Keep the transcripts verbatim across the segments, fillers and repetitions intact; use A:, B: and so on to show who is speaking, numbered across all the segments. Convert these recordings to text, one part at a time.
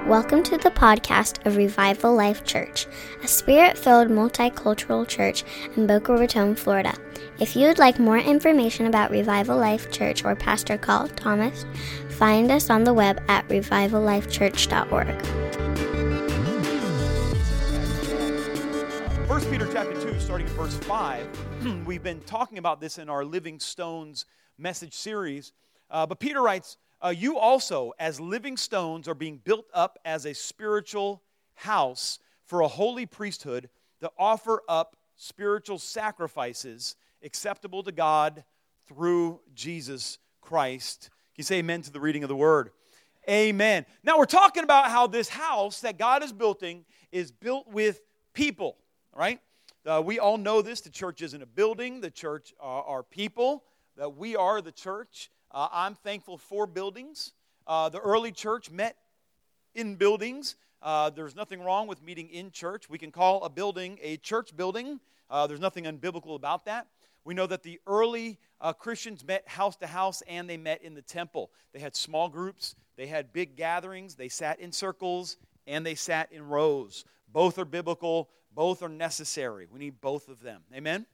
A: Welcome to the podcast of Revival Life Church, a spirit-filled multicultural church in Boca Raton, Florida. If you would like more information about Revival Life Church or Pastor Carl Thomas, find us on the web at revival life church dot org.
B: First Peter chapter two, starting at verse five, we've been talking about this in our Living Stones message series, uh, but Peter writes, Uh, you also, as living stones, are being built up as a spiritual house for a holy priesthood to offer up spiritual sacrifices acceptable to God through Jesus Christ. Can you say amen to the reading of the word? Amen. Now we're talking about how this house that God is building is built with people, right? Uh, we all know this. The church isn't a building. The church are, are people. That we are the church. Uh, I'm thankful for buildings. Uh, the early church met in buildings. Uh, there's nothing wrong with meeting in church. We can call a building a church building. Uh, there's nothing unbiblical about that. We know that the early uh, Christians met house to house and they met in the temple. They had small groups. They had big gatherings. They sat in circles and they sat in rows. Both are biblical. Both are necessary. We need both of them. Amen?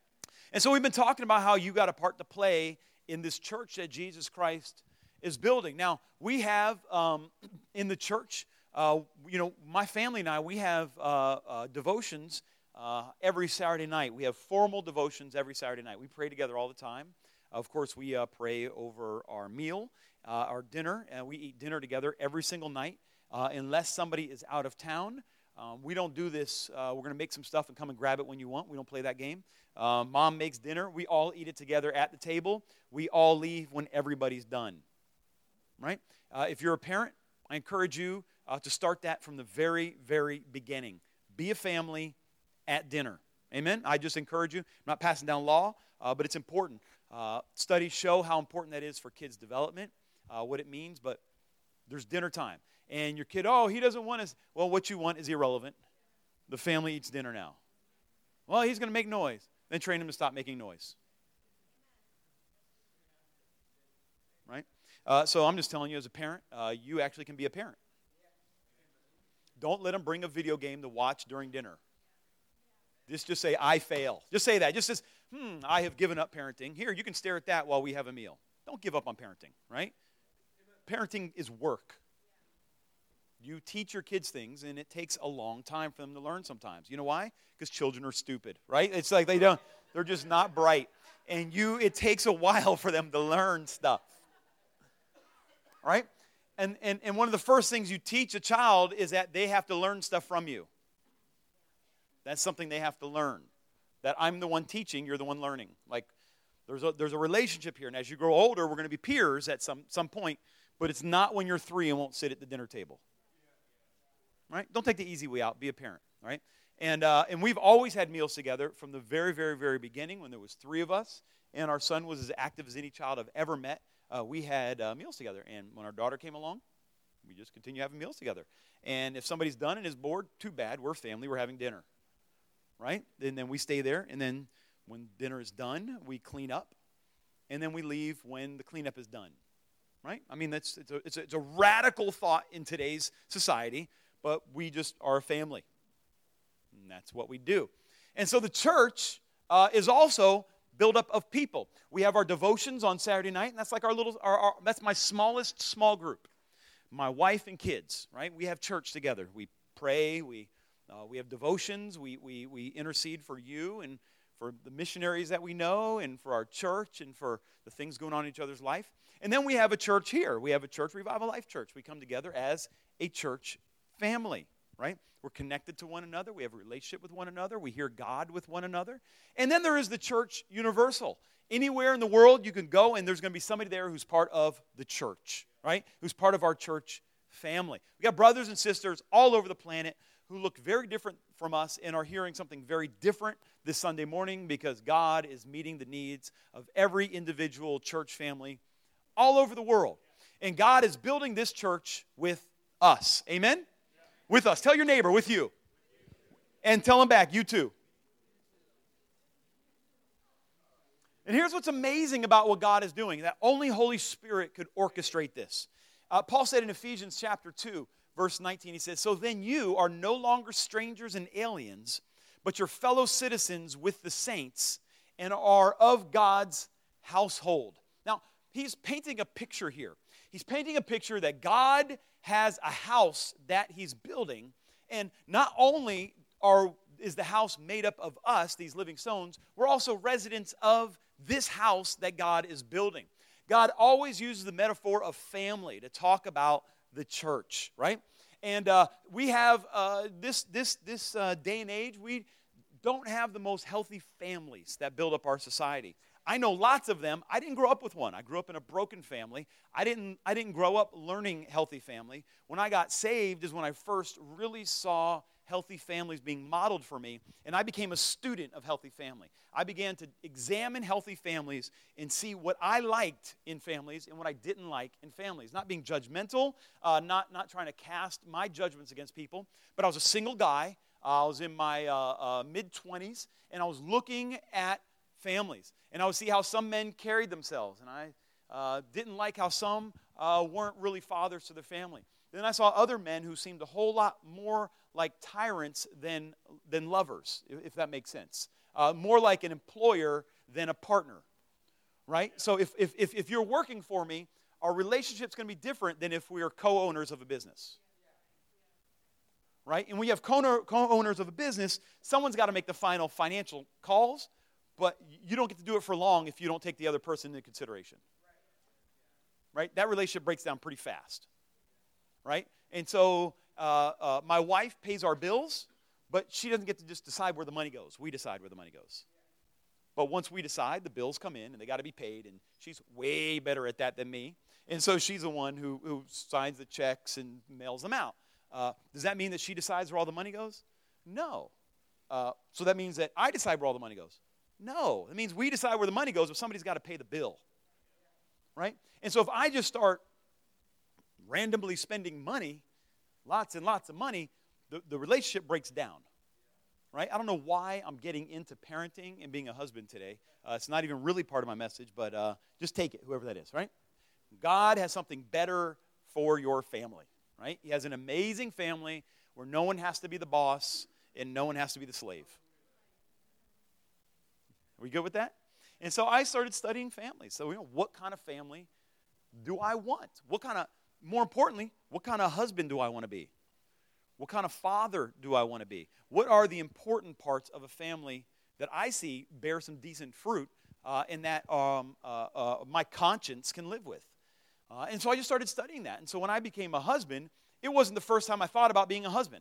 B: And so we've been talking about how you got a part to play in this church that Jesus Christ is building. Now, we have um, in the church, uh, you know, my family and I, we have uh, uh, devotions uh, every Saturday night. We have formal devotions every Saturday night. We pray together all the time. Of course, we uh, pray over our meal, uh, our dinner, and we eat dinner together every single night, uh, unless somebody is out of town. Um, we don't do this. Uh, we're going to make some stuff and come and grab it when you want. We don't play that game. Uh, Mom makes dinner. We all eat it together at the table. We all leave when everybody's done, right? Uh, if you're a parent, I encourage you uh, to start that from the very, very beginning. Be a family at dinner. Amen? I just encourage you. I'm not passing down law, uh, but it's important. Uh, studies show how important that is for kids' development, uh, what it means, but there's dinner time. And your kid, oh, he doesn't want us. Well, what you want is irrelevant. The family eats dinner now. Well, he's going to make noise. Then train him to stop making noise. Right? Uh, so I'm just telling you as a parent, uh, you actually can be a parent. Don't let them bring a video game to watch during dinner. Just, just say, I fail. Just say that. Just says, hmm, I have given up parenting. Here, you can stare at that while we have a meal. Don't give up on parenting, right? Parenting is work. You teach your kids things, and it takes a long time for them to learn sometimes. You know why? Because children are stupid, right? It's like they don't, they're just not bright. And you, it takes a while for them to learn stuff, right? And, and, and one of the first things you teach a child is that they have to learn stuff from you. That's something they have to learn. That I'm the one teaching, you're the one learning. Like, there's a, there's a relationship here. And as you grow older, we're going to be peers at some, some point, but it's not when you're three and won't sit at the dinner table. Right? Don't take the easy way out. Be a parent, right? And uh, and we've always had meals together from the very, very, very beginning when there was three of us, and our son was as active as any child I've ever met. Uh, we had uh, meals together, and when our daughter came along, we just continue having meals together. And if somebody's done and is bored, too bad. We're family. We're having dinner, right? And then we stay there, and then when dinner is done, we clean up, and then we leave when the cleanup is done, right? I mean, that's it's a, it's a, it's a radical thought in today's society. But we just are a family, and that's what we do. And so the church uh, is also built up of people. We have our devotions on Saturday night, and that's like our little, our, our, that's my smallest small group. My wife and kids, right? We have church together. We pray. We uh, we have devotions. We we we intercede for you and for the missionaries that we know, and for our church, and for the things going on in each other's life. And then we have a church here. We have a church, Revival Life Church. We come together as a church family, right? We're connected to one another. We have a relationship with one another. We hear God with one another. And then there is the church universal. Anywhere in the world you can go, and there's going to be somebody there who's part of the church, right? Who's part of our church family. We got brothers and sisters all over the planet who look very different from us and are hearing something very different this Sunday morning because God is meeting the needs of every individual church family all over the world. And God is building this church with us. Amen? With us. Tell your neighbor, with you. And tell them back, you too. And here's what's amazing about what God is doing, that only Holy Spirit could orchestrate this. Uh, Paul said in Ephesians chapter two, verse nineteen. He says, so then you are no longer strangers and aliens, but you're fellow citizens with the saints and are of God's household. Now, he's painting a picture here. He's painting a picture that God has a house that he's building, and not only are is the house made up of us, these living stones, we're also residents of this house that God is building. God always uses the metaphor of family to talk about the church, right? And uh, we have uh, this this this uh, day and age, we don't have the most healthy families that build up our society. I know lots of them. I didn't grow up with one. I grew up in a broken family. I didn't I didn't grow up learning healthy family. When I got saved is when I first really saw healthy families being modeled for me, and I became a student of healthy family. I began to examine healthy families and see what I liked in families and what I didn't like in families. Not being judgmental, uh, not, not trying to cast my judgments against people, but I was a single guy. Uh, I was in my uh, uh, mid-twenties, and I was looking at families, and I would see how some men carried themselves, and I uh, didn't like how some uh, weren't really fathers to their family. Then I saw other men who seemed a whole lot more like tyrants than, than lovers, if that makes sense. Uh, more like an employer than a partner, right? So if, if, if, if you're working for me, our relationship's going to be different than if we are co-owners of a business, right? And when you have co-owners of a business, someone's got to make the final financial calls, but you don't get to do it for long if you don't take the other person into consideration, right? That relationship breaks down pretty fast. Right? And so uh, uh, my wife pays our bills, but she doesn't get to just decide where the money goes. We decide where the money goes. But once we decide, the bills come in, and they got to be paid, and she's way better at that than me. And so she's the one who, who signs the checks and mails them out. Uh, does that mean that she decides where all the money goes? No. Uh, so that means that I decide where all the money goes? No. It means we decide where the money goes, but somebody's got to pay the bill. Right? And so if I just start randomly spending money, lots and lots of money, the, the relationship breaks down, right? I don't know why I'm getting into parenting and being a husband today. Uh, it's not even really part of my message, but uh, just take it, whoever that is, right? God has something better for your family, right? He has an amazing family where no one has to be the boss and no one has to be the slave. Are we good with that? And so I started studying families. So, you know, what kind of family do I want? What kind of More importantly, what kind of husband do I want to be? What kind of father do I want to be? What are the important parts of a family that I see bear some decent fruit uh, and that um, uh, uh, my conscience can live with? Uh, and so I just started studying that. And so when I became a husband, it wasn't the first time I thought about being a husband.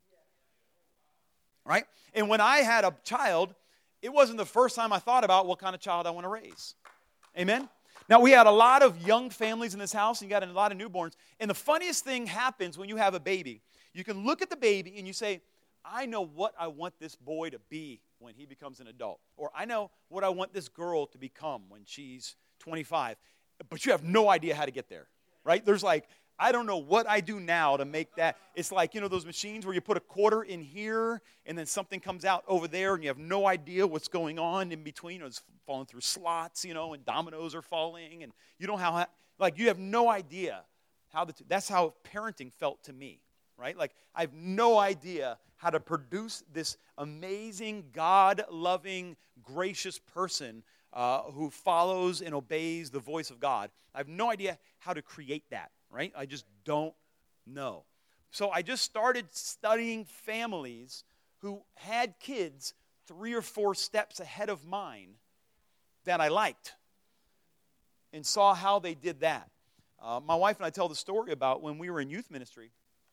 B: Right? And when I had a child, it wasn't the first time I thought about what kind of child I want to raise. Amen? Now, we had a lot of young families in this house, and you got a lot of newborns. And the funniest thing happens when you have a baby. You can look at the baby and you say, I know what I want this boy to be when he becomes an adult. Or I know what I want this girl to become when she's twenty-five. But you have no idea how to get there, right? There's like, I don't know what I do now to make that. It's like, you know, those machines where you put a quarter in here and then something comes out over there and you have no idea what's going on in between. It's falling through slots, you know, and dominoes are falling. And you don't have, like, you have no idea how the, that's how parenting felt to me, right? Like, I have no idea how to produce this amazing, God-loving, gracious person uh, who follows and obeys the voice of God. I have no idea how to create that. Right? I just don't know. So I just started studying families who had kids three or four steps ahead of mine that I liked and saw how they did that. Uh, my wife and I tell the story about when we were in youth ministry.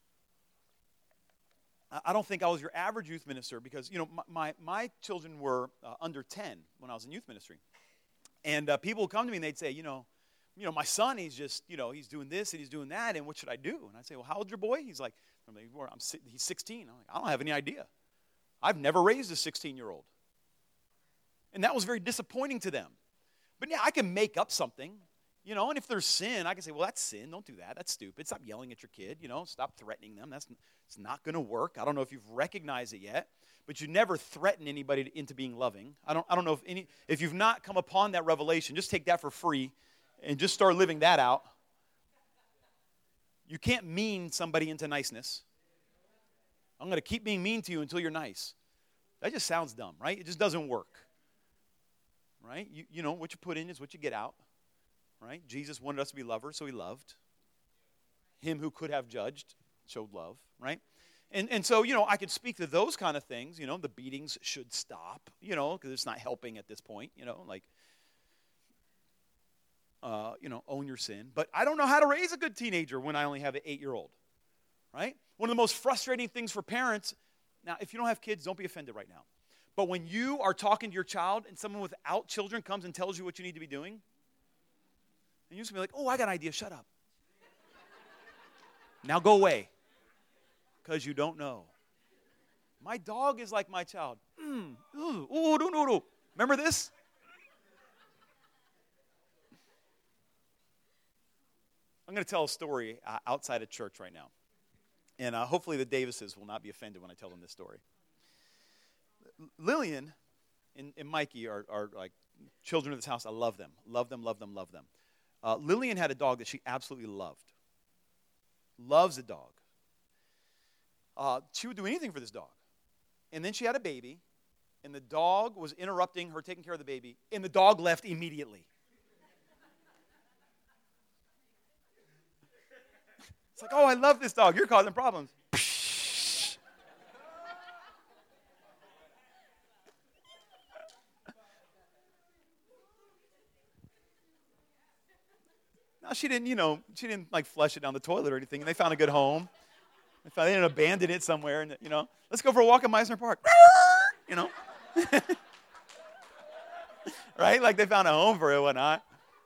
B: I don't think I was your average youth minister because, you know, my, my, my children were uh, under ten when I was in youth ministry. And uh, people would come to me and they'd say, you know, You know, my son, he's just, you know, he's doing this and he's doing that, and what should I do? And I say, well, how old's your boy? He's like, I'm, he's sixteen. I'm like, I don't have any idea. I've never raised a sixteen-year-old. And that was very disappointing to them. But yeah, I can make up something, you know, and if there's sin, I can say, well, that's sin. Don't do that. That's stupid. Stop yelling at your kid, you know. Stop threatening them. That's it's not going to work. I don't know if you've recognized it yet, but you never threaten anybody into being loving. I don't, I don't know if any, if you've not come upon that revelation, just take that for free. And just start living that out. You can't mean somebody into niceness. I'm going to keep being mean to you until you're nice. That just sounds dumb, right? It just doesn't work. Right? You, you know, what you put in is what you get out. Right? Jesus wanted us to be lovers, so he loved. Him who could have judged showed love, right? And and so, you know, I could speak to those kind of things. You know, the beatings should stop, you know, because it's not helping at this point, you know, like, uh, you know, own your sin. But I don't know how to raise a good teenager when I only have an eight-year-old, right? One of the most frustrating things for parents, now, if you don't have kids, don't be offended right now. But when you are talking to your child and someone without children comes and tells you what you need to be doing, and you just be like, oh, I got an idea, shut up. Now go away, because you don't know. My dog is like my child. Mm, ooh, ooh, ooh, ooh, ooh. Remember this? I'm going to tell a story uh, outside of church right now. And uh, hopefully the Davises will not be offended when I tell them this story. Lillian and, and Mikey are, are like children of this house. I love them. Love them, love them, love them. Uh, Lillian had a dog that she absolutely loved. Loves a dog. Uh, she would do anything for this dog. And then she had a baby, and the dog was interrupting her taking care of the baby, and the dog left immediately. It's like, oh, I love this dog. You're causing problems. No, she didn't, you know, she didn't like flush it down the toilet or anything. And they found a good home. They, found, they didn't abandon it somewhere. And, you know, let's go for a walk in Meisner Park. You know. Right? Like they found a home for it, whatnot.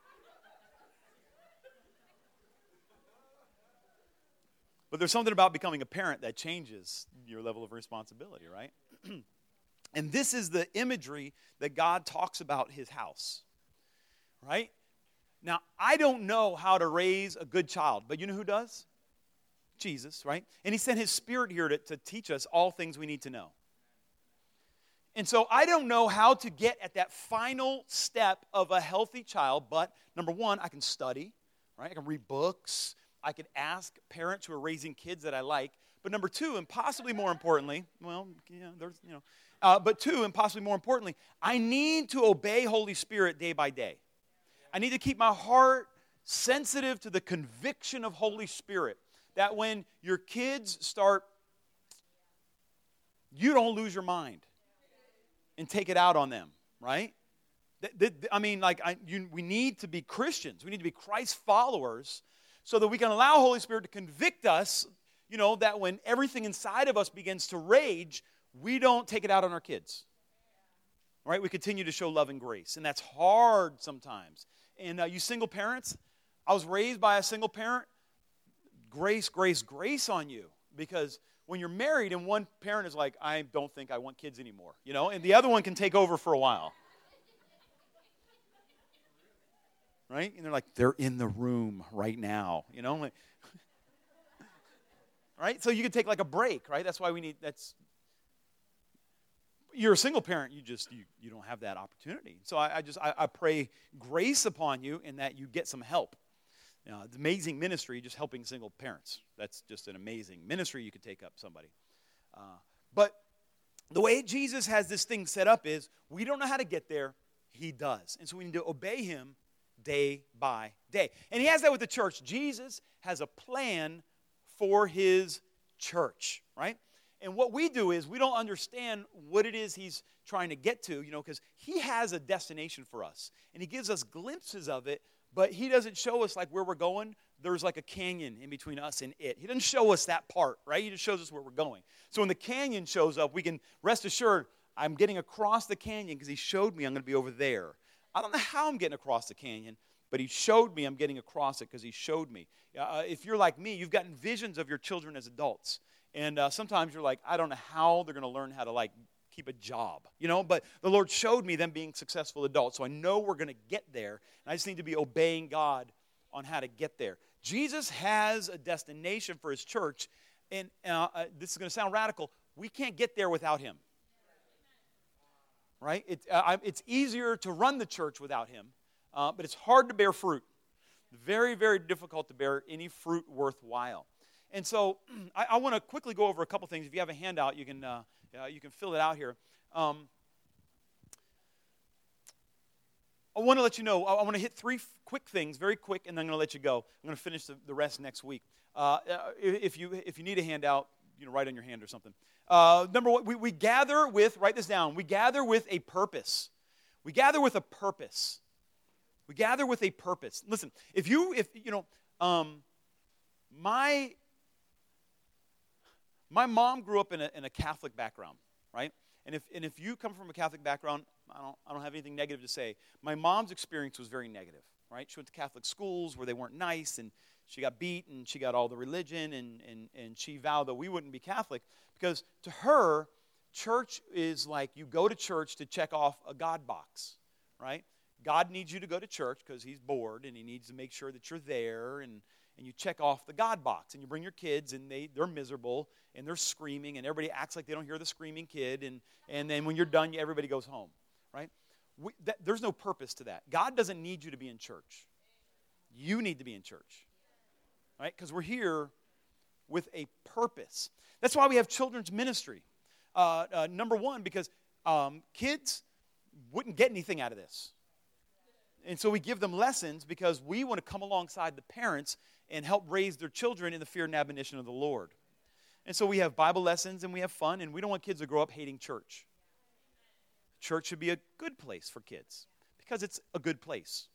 B: But there's something about becoming a parent that changes your level of responsibility, right? And this is the imagery that God talks about his house, right? Now, I don't know how to raise a good child, but you know who does? Jesus, right? And he sent his Spirit here to, to teach us all things we need to know. And so I don't know how to get at that final step of a healthy child, but number one, I can study, right? I can read books. I could ask parents who are raising kids that I like. But number two, and possibly more importantly, well, yeah, there's, you know, uh, but two, and possibly more importantly, I need to obey Holy Spirit day by day. I need to keep my heart sensitive to the conviction of Holy Spirit. That when your kids start, you don't lose your mind and take it out on them, right? I mean, like, I, you, we need to be Christians. We need to be Christ followers so that we can allow Holy Spirit to convict us, you know, that when everything inside of us begins to rage, we don't take it out on our kids. Right? We continue to show love and grace. And that's hard sometimes. And uh, you single parents, I was raised by a single parent. Grace, grace, grace on you. Because when you're married and one parent is like, I don't think I want kids anymore, you know, and the other one can take over for a while. Right? And they're like, they're in the room right now, you know. Like, right? So you can take like a break, right? That's why we need, that's, you're a single parent, you just, you, you don't have that opportunity. So I, I just, I, I pray grace upon you in that you get some help. You know, it's amazing ministry, just helping single parents. That's just an amazing ministry you could take up somebody. Uh, but the way Jesus has this thing set up is, we don't know how to get there, he does. And so we need to obey him day by day. And he has that with the church. Jesus has a plan for his church, right? And what we do is we don't understand what it is he's trying to get to, you know, because he has a destination for us. And he gives us glimpses of it, but he doesn't show us like where we're going. There's like a canyon in between us and it. He doesn't show us that part, right? He just shows us where we're going. So when the canyon shows up, we can rest assured, I'm getting across the canyon because he showed me I'm going to be over there. I don't know how I'm getting across the canyon, but he showed me I'm getting across it because he showed me. Uh, if you're like me, you've gotten visions of your children as adults. And uh, sometimes you're like, I don't know how they're going to learn how to, like, keep a job, you know? But the Lord showed me them being successful adults, so I know we're going to get there. And I just need to be obeying God on how to get there. Jesus has a destination for his church, and uh, uh, this is going to sound radical. We can't get there without him. Right? It, uh, it's easier to run the church without him, uh, but it's hard to bear fruit. Very, very difficult to bear any fruit worthwhile. And so I, I want to quickly go over a couple things. If you have a handout, you can uh, uh, you can fill it out here. Um, I want to let you know, I, I want to hit three f- quick things, very quick, and then I'm going to let you go. I'm going to finish the, the rest next week. Uh, if you if you need a handout, you know, write on your hand or something. Uh, number one, we, we gather with, write this down, we gather with a purpose. We gather with a purpose. We gather with a purpose. Listen, if you, if you know, um, my my mom grew up in a, in a Catholic background, right? And if and if you come from a Catholic background, I don't I don't have anything negative to say. My mom's experience was very negative, right? She went to Catholic schools where they weren't nice, and she got beat, and she got all the religion, and and and she vowed that we wouldn't be Catholic because to her, church is like you go to church to check off a God box, right? God needs you to go to church because he's bored and he needs to make sure that you're there, and, and you check off the God box, and you bring your kids, and they, they're miserable and they're screaming, and everybody acts like they don't hear the screaming kid, and, and then when you're done, everybody goes home, right? We, that, there's no purpose to that. God doesn't need you to be in church. You need to be in church, right? Because we're here with a purpose. That's why we have children's ministry. Uh, uh, number one, because um, kids wouldn't get anything out of this. And so we give them lessons because we want to come alongside the parents and help raise their children in the fear and admonition of the Lord. And so we have Bible lessons and we have fun, and we don't want kids to grow up hating church. Church should be a good place for kids because it's a good place.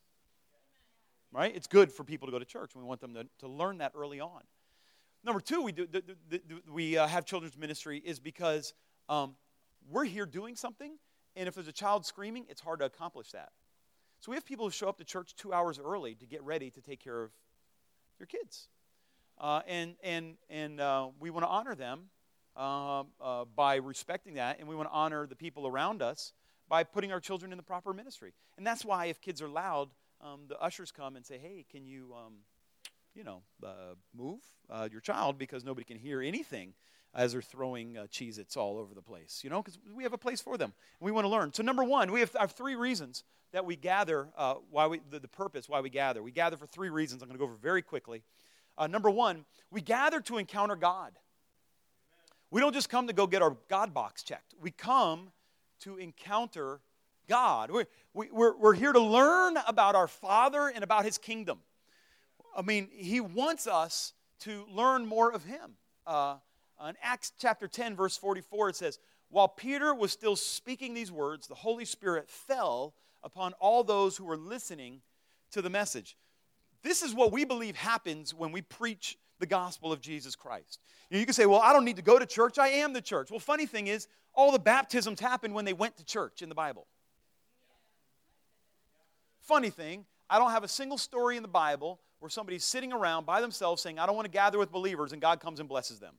B: Right? It's good for people to go to church, and we want them to, to learn that early on. Number two, we do the, the, the, we uh, have children's ministry is because um, we're here doing something, and if there's a child screaming, it's hard to accomplish that. So we have people who show up to church two hours early to get ready to take care of your kids. Uh, and and and uh, we want to honor them uh, uh, by respecting that, and we want to honor the people around us by putting our children in the proper ministry. And that's why if kids are loud, um, the ushers come and say, hey, can you, um, you know, uh, move uh, your child because nobody can hear anything as they're throwing uh, Cheez-Its all over the place, you know, because we have a place for them. And we want to learn. So number one, we have, have three reasons that we gather, uh, why we the, the purpose why we gather. We gather for three reasons. I'm going to go over very quickly. Uh, number one, we gather to encounter God. We don't just come to go get our God box checked. We come to encounter God. We're, we, we're, we're here to learn about our Father and about His kingdom. I mean, He wants us to learn more of Him. Uh, in Acts chapter ten, verse forty-four, it says, while Peter was still speaking these words, the Holy Spirit fell upon all those who were listening to the message. This is what we believe happens when we preach the gospel of Jesus Christ. You know, you can say, well, I don't need to go to church. I am the church. Well, funny thing is, all the baptisms happened when they went to church in the Bible. Funny thing, I don't have a single story in the Bible where somebody's sitting around by themselves saying, I don't want to gather with believers, and God comes and blesses them.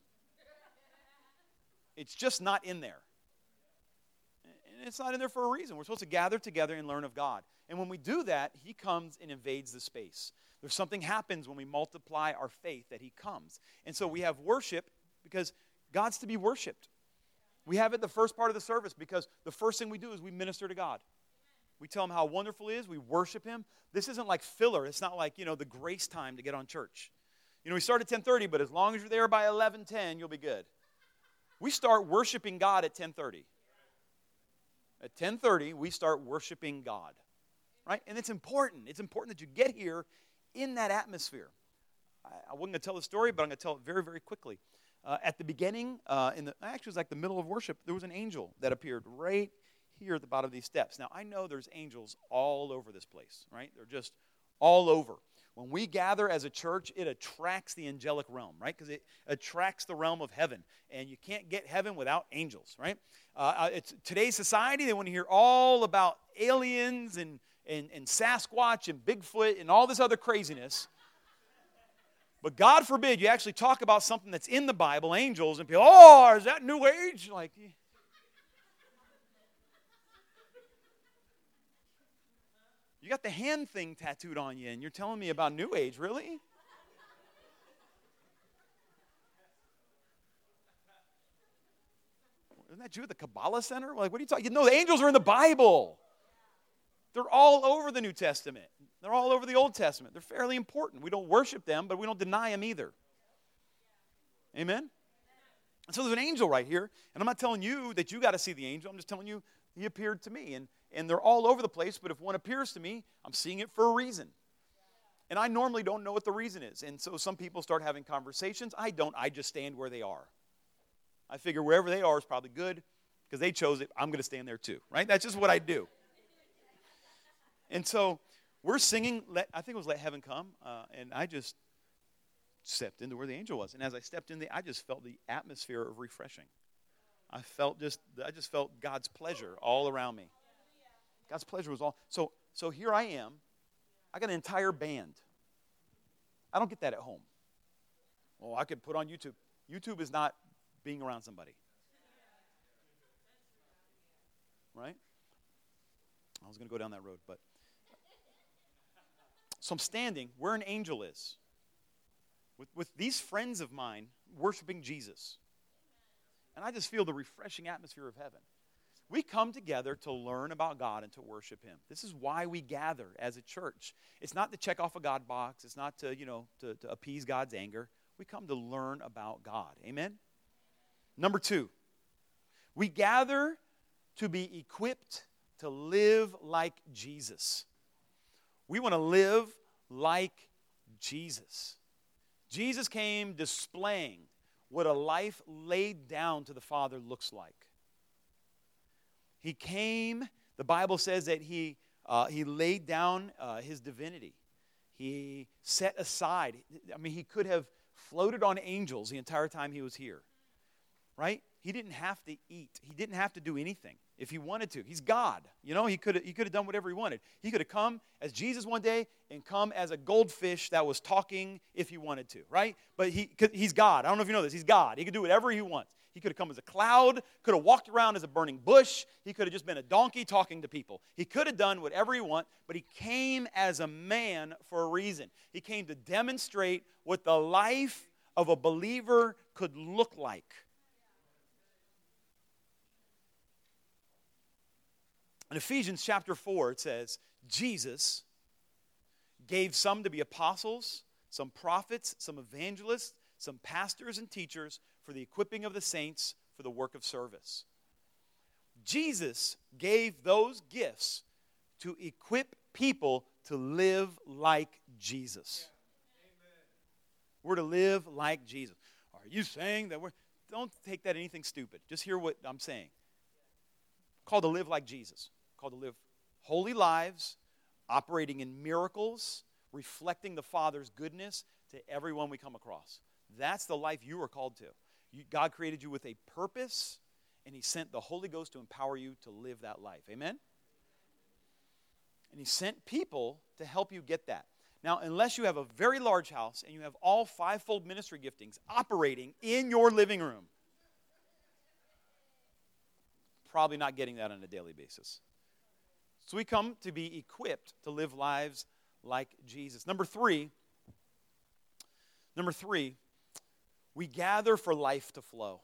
B: It's just not in there. And it's not in there for a reason. We're supposed to gather together and learn of God. And when we do that, He comes and invades the space. There's something happens when we multiply our faith that He comes. And so we have worship because God's to be worshiped. We have it the first part of the service because the first thing we do is we minister to God. We tell Him how wonderful He is. We worship Him. This isn't like filler. It's not like, you know, the grace time to get on church. You know, we start at ten thirty, but as long as you're there by eleven ten, you'll be good. We start worshiping God at ten thirty. At ten thirty, we start worshiping God. Right? And it's important. It's important that you get here in that atmosphere. I, I wasn't going to tell the story, but I'm going to tell it very, very quickly. Uh, at the beginning, uh, in the actually it was like the middle of worship, there was an angel that appeared right here at the bottom of these steps. Now, I know there's angels all over this place, right? They're just all over. When we gather as a church, it attracts the angelic realm, right? Because it attracts the realm of heaven. And you can't get heaven without angels, right? Uh, it's today's society, they want to hear all about aliens and, and, and Sasquatch and Bigfoot and all this other craziness. But God forbid you actually talk about something that's in the Bible, angels, and people, oh, is that New Age? Like, you got the hand thing tattooed on you, and you're telling me about New Age, really? Isn't that you at the Kabbalah Center? Like, what are you talking? No, the angels are in the Bible. They're all over the New Testament. They're all over the Old Testament. They're fairly important. We don't worship them, but we don't deny them either. Amen? And so there's an angel right here, and I'm not telling you that you got to see the angel. I'm just telling you he appeared to me. And, and they're all over the place, but if one appears to me, I'm seeing it for a reason. And I normally don't know what the reason is. And so some people start having conversations. I don't. I just stand where they are. I figure wherever they are is probably good because they chose it. I'm going to stand there too, right? That's just what I do. And so we're singing, let, I think it was Let Heaven Come, uh, and I just stepped into where the angel was. And as I stepped in, the, I just felt the atmosphere of refreshing. I felt just, I just felt God's pleasure all around me. God's pleasure was all. So, so here I am. I got an entire band. I don't get that at home. Well, I could put on YouTube. YouTube is not being around somebody. Right? I was going to go down that road, but. So I'm standing where an angel is. With, with these friends of mine worshiping Jesus. And I just feel the refreshing atmosphere of heaven. We come together to learn about God and to worship Him. This is why we gather as a church. It's not to check off a God box. It's not to, you know, to, to appease God's anger. We come to learn about God. Amen? Number two, we gather to be equipped to live like Jesus. We want to live like Jesus. Jesus came displaying what a life laid down to the Father looks like. He came, the Bible says that he, uh, he laid down uh, his divinity. He set aside, I mean, he could have floated on angels the entire time he was here, right? He didn't have to eat. He didn't have to do anything if he wanted to. He's God. You know, he could have, he could have done whatever he wanted. He could have come as Jesus one day and come as a goldfish that was talking if he wanted to, right? But he, he's God. I don't know if you know this. He's God. He could do whatever he wants. He could have come as a cloud, could have walked around as a burning bush. He could have just been a donkey talking to people. He could have done whatever he wanted, but he came as a man for a reason. He came to demonstrate what the life of a believer could look like. In Ephesians chapter four, it says, Jesus gave some to be apostles, some prophets, some evangelists, some pastors and teachers for the equipping of the saints for the work of service. Jesus gave those gifts to equip people to live like Jesus. Yeah. We're to live like Jesus. Are you saying that we're... Don't take that anything stupid. Just hear what I'm saying. Called to live like Jesus. Called to live holy lives, operating in miracles, reflecting the Father's goodness to everyone we come across. That's the life you are called to. You, God created you with a purpose, and He sent the Holy Ghost to empower you to live that life. Amen? And He sent people to help you get that. Now, unless you have a very large house and you have all fivefold ministry giftings operating in your living room, probably not getting that on a daily basis. So we come to be equipped to live lives like Jesus. Number three, number three, we gather for life to flow.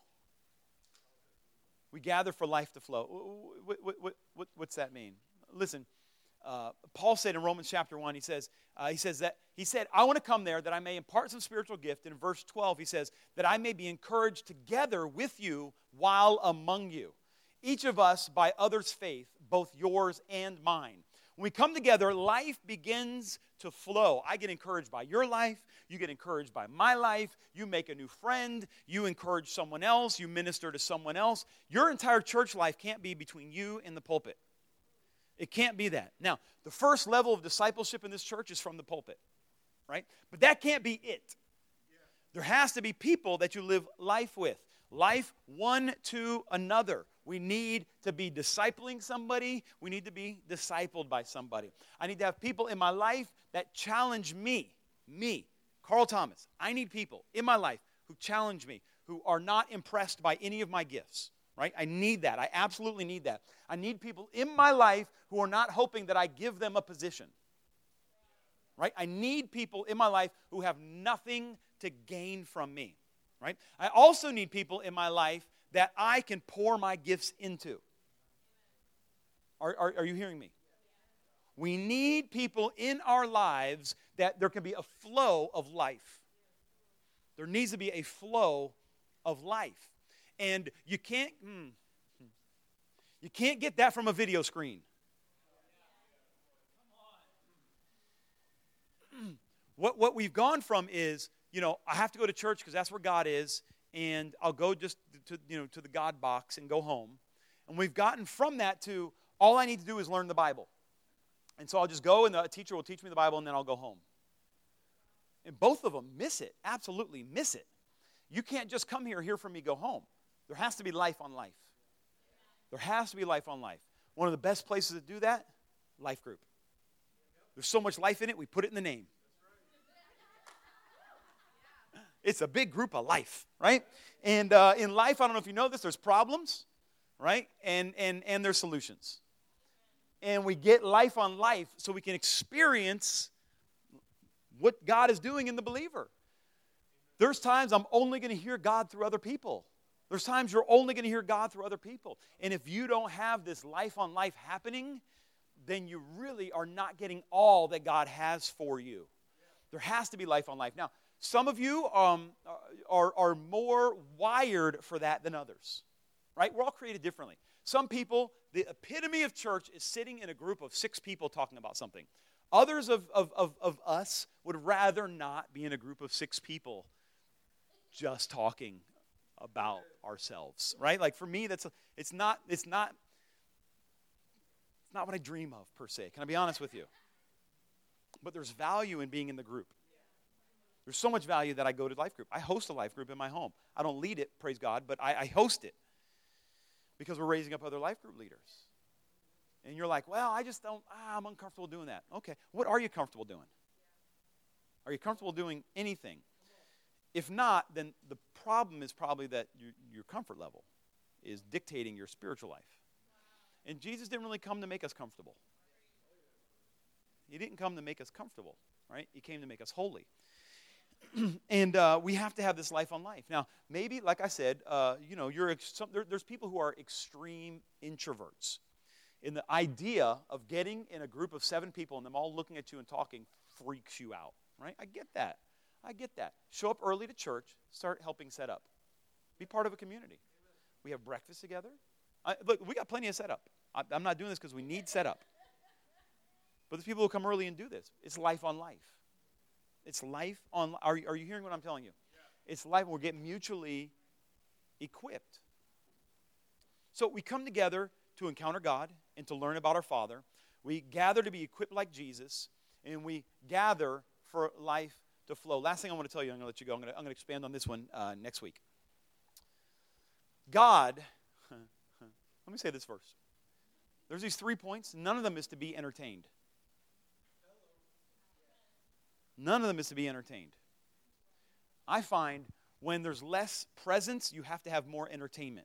B: We gather for life to flow. What, what, what, what, what's that mean? Listen, uh, Paul said in Romans chapter one, he says, uh, he says that, he said, I want to come there that I may impart some spiritual gift. In verse twelve, he says, that I may be encouraged together with you while among you. Each of us by others' faith, both yours and mine. When we come together, life begins to flow. I get encouraged by your life. You get encouraged by my life. You make a new friend. You encourage someone else. You minister to someone else. Your entire church life can't be between you and the pulpit. It can't be that. Now, the first level of discipleship in this church is from the pulpit, right? But that can't be it. There has to be people that you live life with. Life one to another. We need to be discipling somebody. We need to be discipled by somebody. I need to have people in my life that challenge me. Me, Carl Thomas. I need people in my life who challenge me, who are not impressed by any of my gifts. Right? I need that. I absolutely need that. I need people in my life who are not hoping that I give them a position. Right? I need people in my life who have nothing to gain from me. Right? I also need people in my life that I can pour my gifts into. Are, are, are you hearing me? We need people in our lives that there can be a flow of life. There needs to be a flow of life. And you can't, hmm, you can't get that from a video screen. What, what we've gone from is, you know, I have to go to church because that's where God is, and I'll go just to, you know, to the God box and go home. And we've gotten from that to, all I need to do is learn the Bible. And so I'll just go, and the teacher will teach me the Bible, and then I'll go home. And both of them miss it, absolutely miss it. You can't just come here, hear from me, go home. There has to be life on life. There has to be life on life. One of the best places to do that, life group. There's so much life in it, we put it in the name. It's a big group of life, right? And uh, in life, I don't know if you know this, there's problems, right? And, and, and there's solutions. And we get life on life so we can experience what God is doing in the believer. There's times I'm only going to hear God through other people. There's times you're only going to hear God through other people. And if you don't have this life on life happening, then you really are not getting all that God has for you. There has to be life on life. Now, some of you um, are, are more wired for that than others, right? We're all created differently. Some people, the epitome of church is sitting in a group of six people talking about something. Others of, of, of, of us would rather not be in a group of six people just talking about ourselves, right? Like for me, that's a, it's not it's not it's not what I dream of per se. Can I be honest with you? But there's value in being in the group. There's so much value that I go to life group. I host a life group in my home. I don't lead it, praise God, but I, I host it because we're raising up other life group leaders. And you're like, well, I just don't, ah, I'm uncomfortable doing that. Okay, what are you comfortable doing? Are you comfortable doing anything? If not, then the problem is probably that your, your comfort level is dictating your spiritual life. And Jesus didn't really come to make us comfortable. He didn't come to make us comfortable, right? He came to make us holy. And uh, we have to have this life on life. Now, maybe, like I said, uh, you know, you're ex- some, there, there's people who are extreme introverts. And the idea of getting in a group of seven people and them all looking at you and talking freaks you out, right? I get that. I get that. Show up early to church. Start helping set up. Be part of a community. We have breakfast together. I, look, we got plenty of setup. I, I'm not doing this because we need setup. But there's people who come early and do this. It's life on life. It's life on life. Are, are you hearing what I'm telling you? Yeah. It's life. We'll get mutually equipped. So we come together to encounter God and to learn about our Father. We gather to be equipped like Jesus, and we gather for life to flow. Last thing I want to tell you, I'm going to let you go. I'm going to, I'm going to expand on this one uh, next week. God, let me say this first. There's these three points. None of them is to be entertained. None of them is to be entertained. I find when there's less presence, you have to have more entertainment.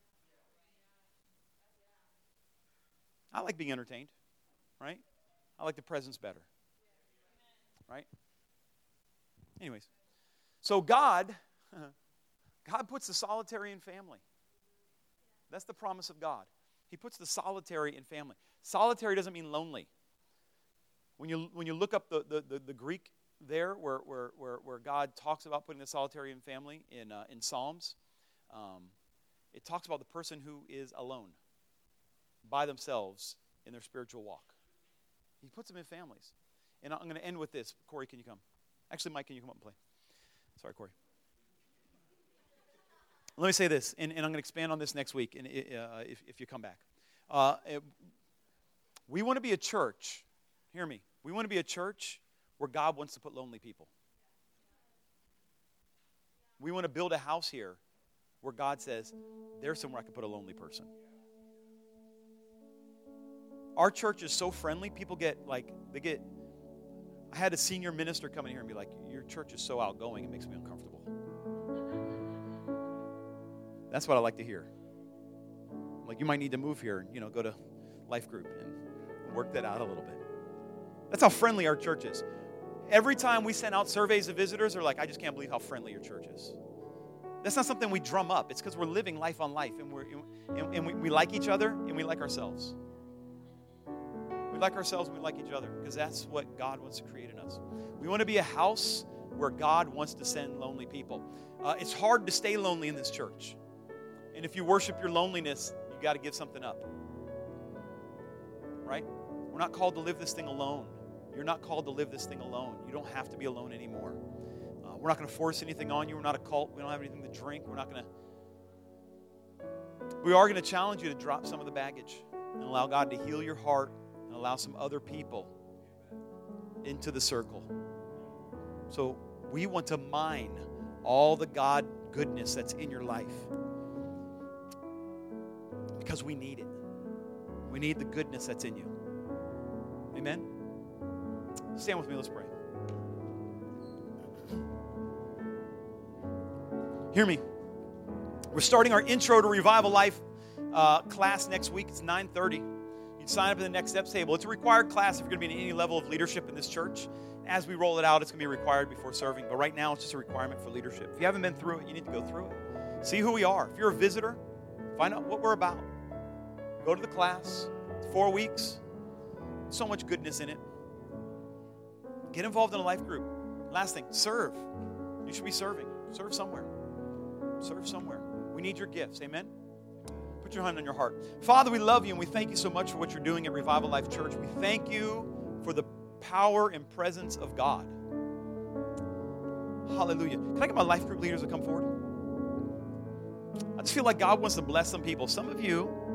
B: I like being entertained, right? I like the presence better, right? Anyways, so God, God puts the solitary in family. That's the promise of God. He puts the solitary in family. Solitary doesn't mean lonely. When you when you look up the, the, the, the Greek there, where, where, where, where God talks about putting the solitary in family in, uh, in Psalms, um, it talks about the person who is alone, by themselves in their spiritual walk. He puts them in families. And I'm going to end with this. Corey, can you come? Actually, Mike, can you come up and play? Sorry, Corey. Let me say this, and, and I'm going to expand on this next week and, uh, if, if you come back. Uh, it, we want to be a church. Hear me. We want to be a church where God wants to put lonely people. We want to build a house here where God says, there's somewhere I can put a lonely person. Our church is so friendly, people get like, they get, I had a senior minister come in here and be like, your church is so outgoing, it makes me uncomfortable. That's what I like to hear. Like, you might need to move here and, you know, go to life group and work that out a little bit. That's how friendly our church is. Every time we send out surveys of visitors, they're like, I just can't believe how friendly your church is. That's not something we drum up. It's because we're living life on life, and, we're, and, and we, we like each other, and we like ourselves. We like ourselves and we like each other because that's what God wants to create in us. We want to be a house where God wants to send lonely people. Uh, it's hard to stay lonely in this church. And if you worship your loneliness, you got to give something up. Right? We're not called to live this thing alone. You're not called to live this thing alone. You don't have to be alone anymore. Uh, we're not going to force anything on you. We're not a cult. We don't have anything to drink. We're not going to. We are going to challenge you to drop some of the baggage and allow God to heal your heart and allow some other people into the circle. So we want to mine all the God goodness that's in your life because we need it. We need the goodness that's in you. Amen? Stand with me. Let's pray. Hear me. We're starting our Intro to Revival Life uh, class next week. It's nine thirty. You can sign up at the Next Steps table. It's a required class if you're going to be in any level of leadership in this church. As we roll it out, it's going to be required before serving. But right now, it's just a requirement for leadership. If you haven't been through it, you need to go through it. See who we are. If you're a visitor, find out what we're about. Go to the class. It's four weeks. So much goodness in it. Get involved in a life group. Last thing, serve. You should be serving. Serve somewhere. Serve somewhere. We need your gifts. Amen? Put your hand on your heart. Father, we love you and we thank you so much for what you're doing at Revival Life Church. We thank you for the power and presence of God. Hallelujah. Can I get my life group leaders to come forward? I just feel like God wants to bless some people. Some of you